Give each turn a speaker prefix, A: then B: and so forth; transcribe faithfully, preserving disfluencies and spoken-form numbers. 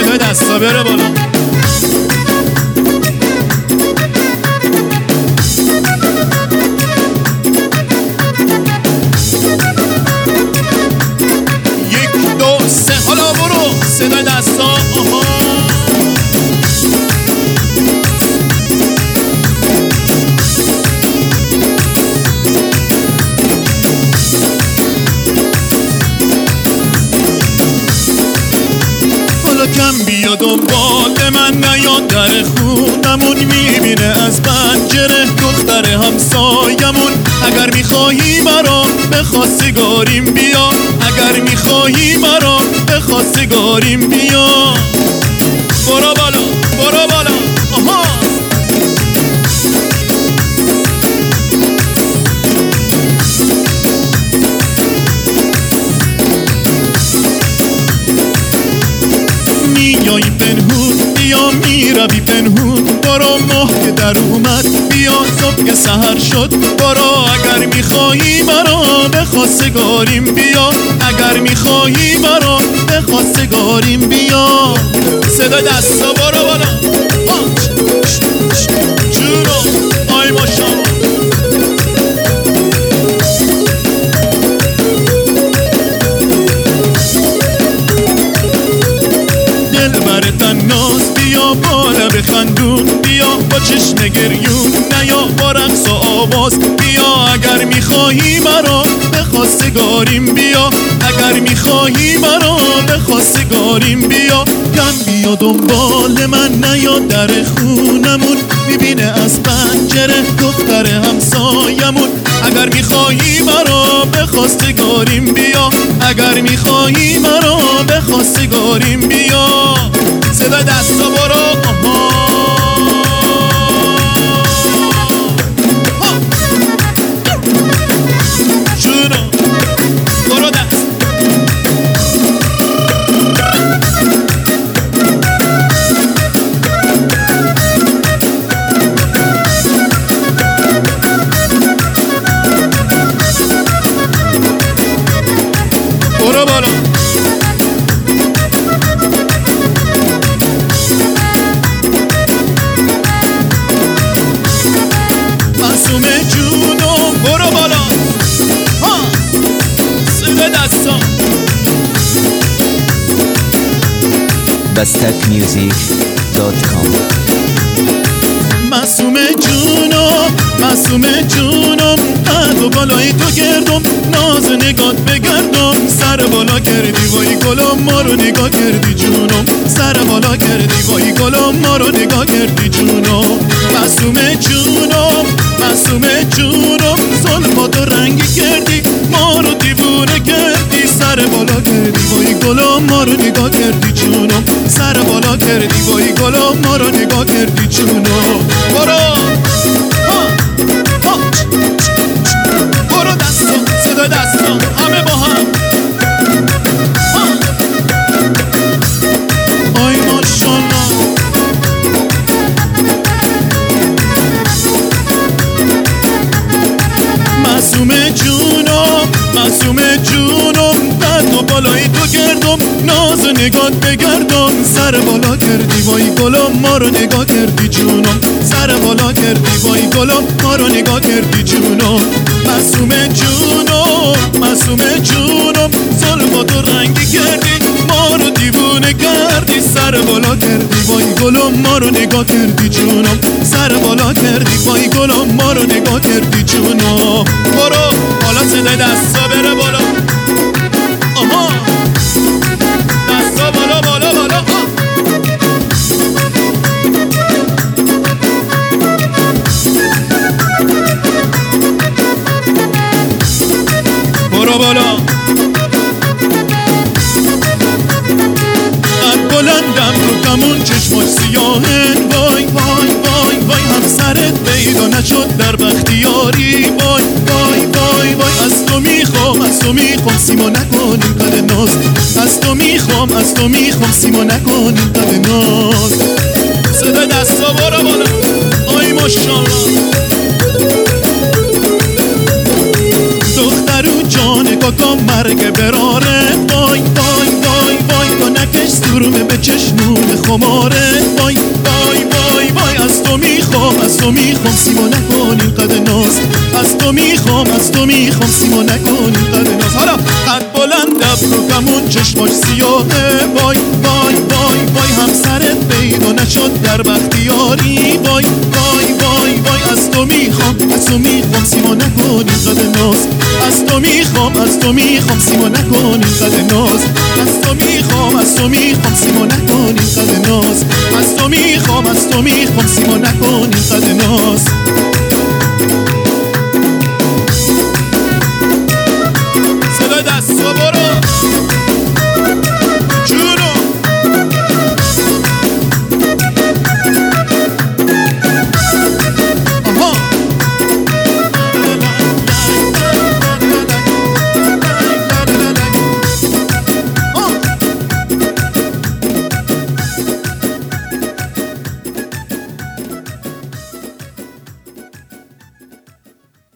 A: صدای دستا بره بالا. یک دو سه حالا برو صدای دستا. آها کم بیا دنبال من نیاد در خونمون میبینه از پنجره دختر همسایمون. اگر میخواهی مرا به خواستگاریم بیا، اگر میخواهی مرا به خواستگاریم بیا. برو بالا برو بالا. آها میای پنهون بیا، میروی پنهون برو. ماه که در اومد بیا، صبح که سحر شد برو. اگر میخواهی مرا به خواستگاریم بیا، اگر میخواهی مرا به خواستگاریم بیا. صدا دستا برو بالا. جونو آی ماشاءالله. ناز بیا بالا بخندون بیا، با چشم گریون نیا با رقص و آواز بیا. اگر میخواهی مرا به خواستگاریم بیا، اگر میخواهی مرا به خواستگاریم بیا. کم بیا دنبال من نیا در خونمون میبینه از پنجره دختر همسایمون. اگر میخواهی مرا به خواستگاریم بیا، اگر میخواهی مرا به خواستگاریم بیا. صدا دستا برو. آها جونو برو دست. برو بالا. معصومه جونو برو بالا. ها صدا دستا.
B: بستک میوزیک دات کام.
A: معصومه جونم معصومه جونم، قد و بالای تو گردم ناز نگات بگردم. سر بالا کردی وای گلم ما رو نگاه کردی جونم، سر بالا کردی وای گلم ما رو نگاه کردی جونم. معصومه جونم معصومه جونم، زلفاتو رنگی کردی ما رو دیوونه کردی. سر بالا کردی وای گلم ما رو نگاه کردی جونم، سر بالا کردی وای گلم ما رو نگاه کردی جونم. برو ها ها برو دستا صدا دستا همه با هم. ها آی ماشاءالله. معصومه جونم معصومه جونم، قد و بالای تو گردم ناز نگات بگردم. سر بالا کردی وای گلم ما رو نگاه کردی جونم، سر بالا کردی وای گلم ما رو نگاه کردی جونم. معصومه جونم معصومه جونم، زلفاتو رنگی کردی ما رو دیوونه کردی. سر بالا کردی وای گلم ما رو نگاه کردی جونم، سر بالا کردی وای گلم ما رو نگاه کردی جونم. برو حالا صدای دستا بره بالا. آها دستا بالا بالا بالا. آه. برو بالا. قد بلندم رو کمون چشماش سیاهن وای وای وای وای. همسرت پیدا نشد در بختیاری وای وای وای وای. از تو میخوام از تو میخوام سیما نکنیم قد ناز، از تو میخوام از تو میخوام سیما نکنیم قد ناز. صدا دستا برو بالا. آی ماشاءالله. دخترو جان کاکا مرگ براره وای وای وای وای. تو نکش سرمه به چشمون خماره. وای وای وای وای از تو میخوام، از تو میخوام سیما نکن اینقدر ناز. از تو میخوام، از تو میخوام سیما نکن اینقدر ناز. حالا قد بلند ابرو کمون چشماش سیاهه. وای وای وای وای همسرت پیدا نشد در بختیاری. وای وای وای وای از تو میخوام، از تو میخوام سیما نکن اینقدر ناز. از تو میخوام، از تو میخوام سیما نکن اینقدر ناز. از تو میخوام، از تو میخوام سیما نکن اینقدر ناز. از تو میخوام، از تو میخوام سیما نکن اینقدر ناز.